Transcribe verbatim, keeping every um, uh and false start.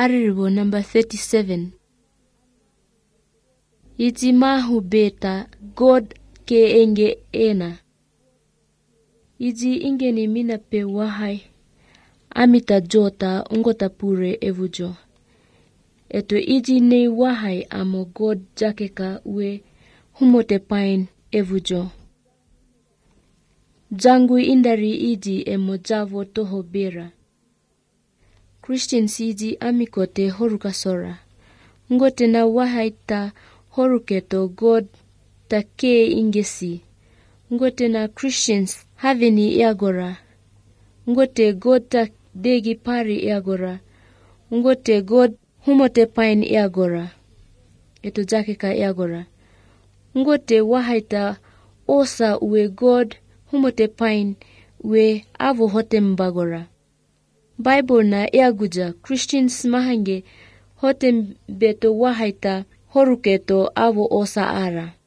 Ariribo number thirty-seven. Iti mahu beta God ke enge ena. Iji ingeni mina pe wahai. Amita jota ungota pure evujo. Eto iji nei wahai amo God jakeka we humote pain evujo. Jangui indari iji emo javo toho bera. Christian siji amikote horukasora. Ngote na wahai ta horuketo God ta ke ingesi. Ngote na Christians haveni iagora. Ngote God ta degi pari iagora. Ngote God humote pain iagora. Eto jakeka iagora. Ngote wahaita osa uwe God humote pain we avo hote mbagora. Bible na iaguja Christians mahange hote beto wahaita horuketo avo osa ara.